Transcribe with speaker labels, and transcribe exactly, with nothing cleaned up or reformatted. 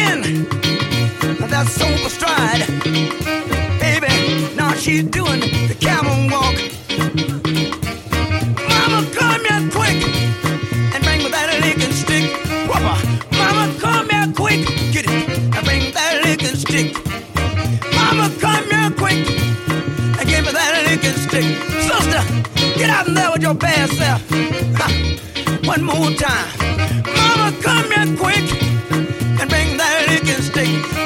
Speaker 1: in that sober stride. Baby, now she's doing the camel walk. Mama, come here quick and bring me that licking stick. Whopper. Mama, come here quick, get it, and bring that licking stick. Mama, come here quick and give me that licking stick. Sister, get out in there with your bad self. Ha. One more time. Mama, come here quick and bring that licking stick.